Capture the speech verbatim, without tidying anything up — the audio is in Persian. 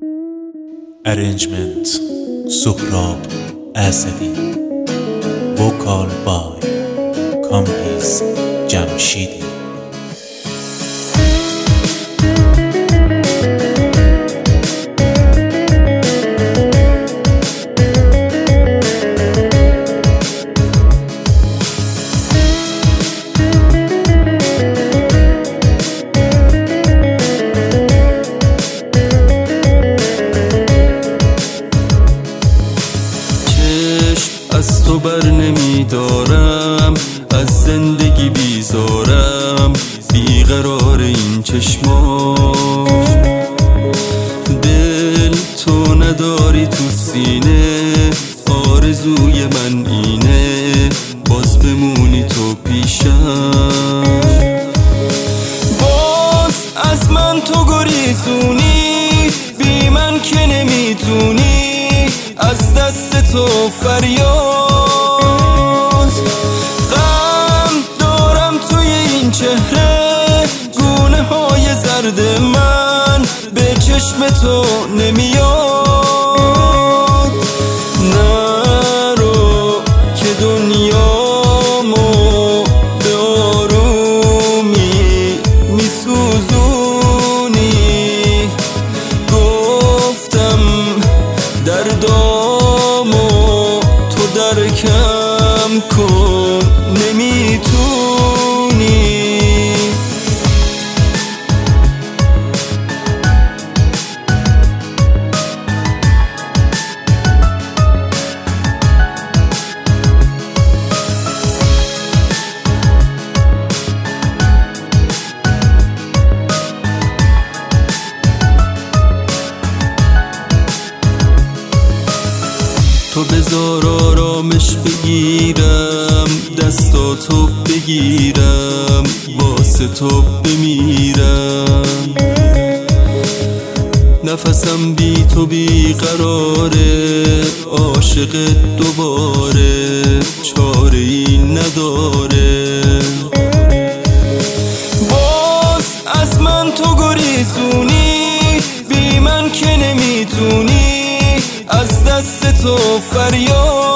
Arrangement Suhrab Asadi. Vocal by Kambiz Jamshidi. از تو بر نمیدارم، از زندگی بیزارم، بیقرار این چشمام. دل تو نداری تو سینه، آرزوی من اینه باز بمونی تو پیشم. باز از من تو گریزونی، بی من که نمیتونی، از دست تو فریاد. غم دارم توی این چهره، گونه های زرد من به چشم تو نمیاد. نرو که دنیامو به آرومی میسوزونی. گفتم دردامو تو درکم کن، نمیتونی. تو بذار آرامش بگیرم، دستاتو بگیرم، واسه تو بمیرم. نفسم بی تو بی قراره، عاشق دوباره، چاره ای نداره. باز از من تو گریزونی، بی من که نمیتونی، از دست تو فریاد.